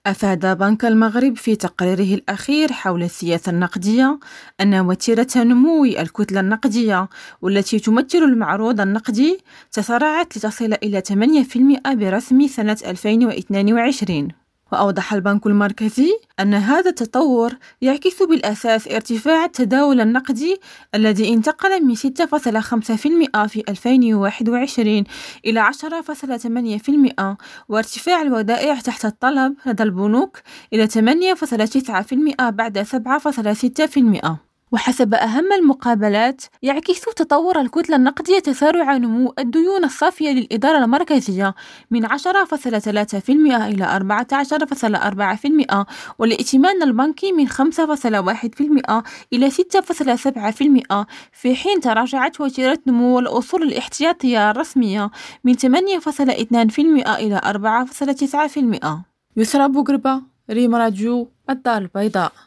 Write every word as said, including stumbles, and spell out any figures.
أفاد بنك المغرب في تقريره الأخير حول السياسة النقدية أن وتيرة نمو الكتلة النقدية والتي تمثل المعروض النقدي تسارعت لتصل إلى ثمانية بالمئة برسم سنة ألفين واثنين وعشرين. وأوضح البنك المركزي أن هذا التطور يعكس بالأساس ارتفاع التداول النقدي الذي انتقل من ستة فاصلة خمسة بالمئة في ألفين وواحد وعشرين إلى عشرة فاصلة ثمانية بالمئة، وارتفاع الودائع تحت الطلب لدى البنوك إلى ثمانية فاصلة تسعة بالمئة بعد سبعة فاصلة ستة بالمئة. وحسب أهم المقابلات، يعكس تطور الكتلة النقدية تسارع نمو الديون الصافية للإدارة المركزية من عشرة فاصلة ثلاثة بالمئة إلى أربعة عشر فاصلة أربعة بالمئة، والائتمان البنكي من خمسة فاصلة واحد بالمئة إلى ستة فاصلة سبعة بالمئة، في حين تراجعت وتيرة نمو الأصول الاحتياطية الرسمية من ثمانية فاصلة اثنين بالمئة إلى أربعة فاصلة تسعة بالمئة. يسرى بوغربة، ريم راديو، الدار البيضاء.